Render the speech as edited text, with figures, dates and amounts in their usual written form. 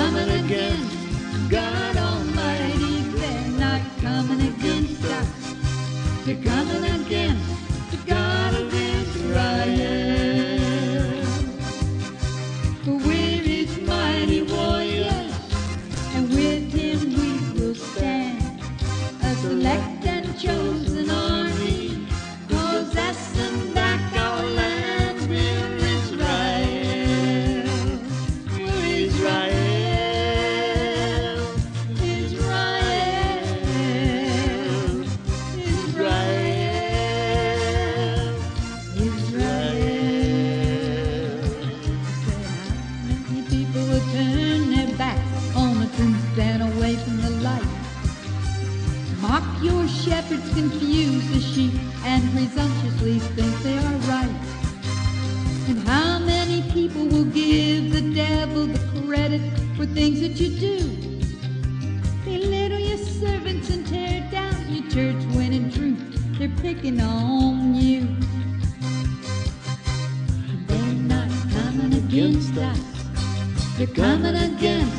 coming against God Almighty. They're not coming against us. They're coming against the God of Israel. For we're his mighty warriors, and with him we will stand, a select and chosen army, possessing back our land. We're Israel. We're Israel. Israel. Israel. Israel. Many people will turn their backs on the truth and away from the light. Mock your shepherds, confuse the sheep, and presumptuously think they are right. And how many people will give the devil the credit for things that you do? Belittle your servants and tear down your church when in truth they're picking on you. They're not coming against us. They're coming against